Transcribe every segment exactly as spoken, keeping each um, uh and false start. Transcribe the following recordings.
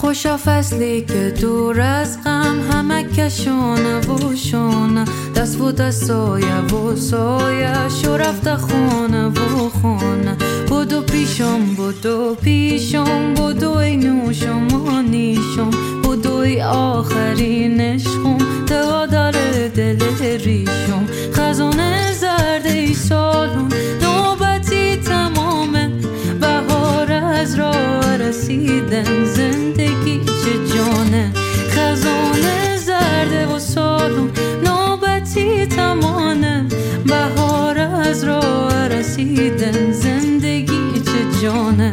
خوشا فصلی که دور از غم، همه کشونه و شونه، دست و دستای و سایش و رفته خونه و خونه. بودو پیشم بودو پیشم بودوی نوشم و نیشم، بودوی آخرین عشقم دوا داره دل ریشم. خزانه زرده سالون نوبتی تمامه، بهار از راه رسیدن زندگی چه جانه. خزانه زرده و سالون نوبتی تمامه، بهار از راه رسیدن زندگی چه جانه.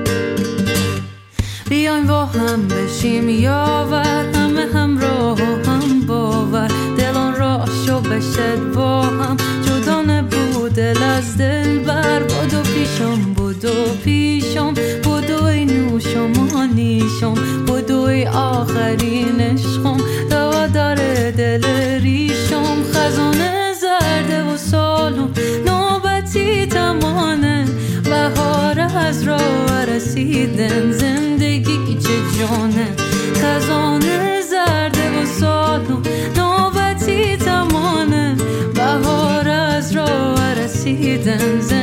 بیاین با هم بشیم یاور، همه همراه و هم باور، دلان را شو بشد با هم، جدا نبود دل از دل بر. بودو پیشم بودو پیشم بودوی نوشم و نیشم، بودوی آخرین عشقم دوا داره دل ریشم. خزانه زرده و سالم نوبتی تمامه، بهار از راه رسیدن زندگی چه جانه. خزانه زرده و سالم نوبتی تمامه، بهار از راه رسیدن زندگی